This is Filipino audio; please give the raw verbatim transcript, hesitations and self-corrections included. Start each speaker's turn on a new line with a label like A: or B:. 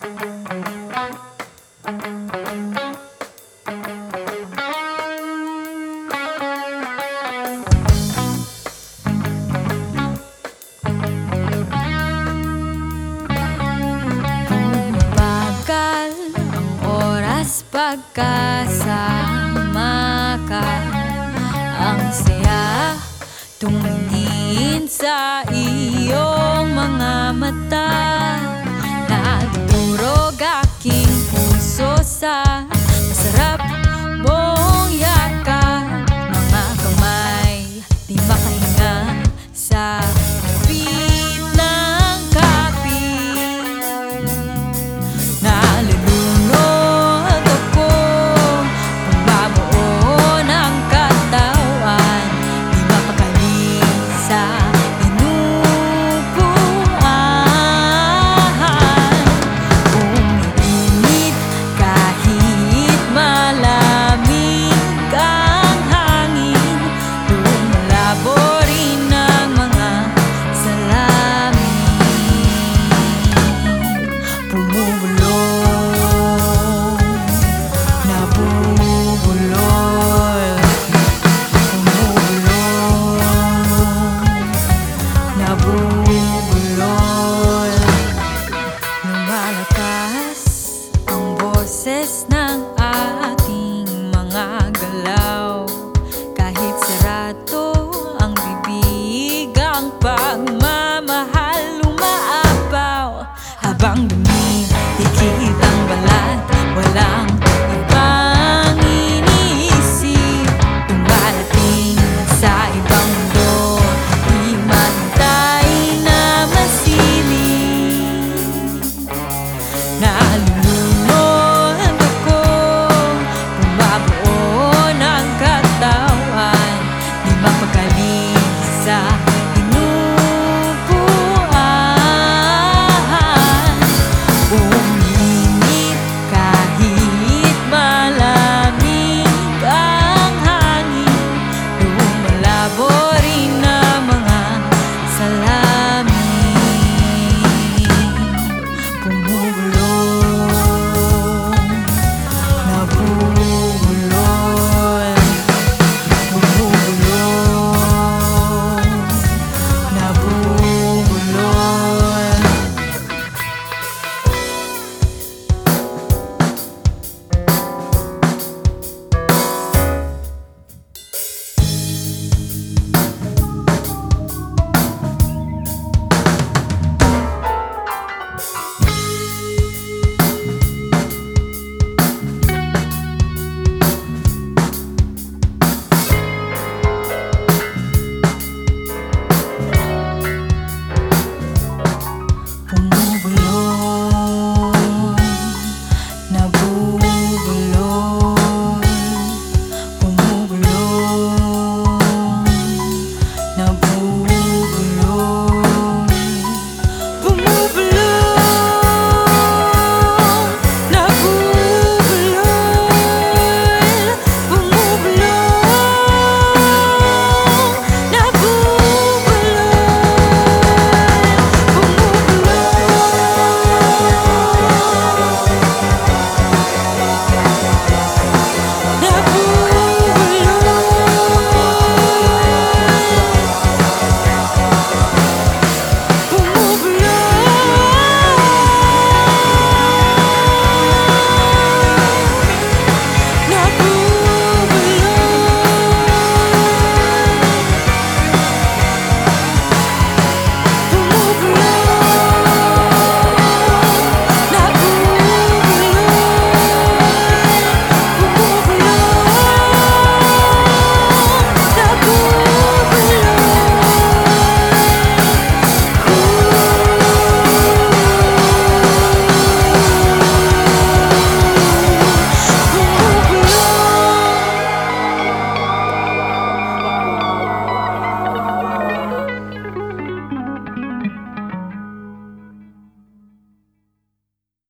A: Bagal ang oras pagkasama ka. Ang saya tumingin sa iyong mga mata. Nagdurog aking puso sa masarap mong yakap. Mga kamay di makahinga sa kapit ng kapit. Nalulunod ako kung mabuo ng katawan. Di mapakali sa inupuan. Umiinit kahit malamig ang hangin. Lumalabo rin ang mga salamin. Bumubulong, nabubulol. Bumubulong, nabubulol. Lumalakas ang boses na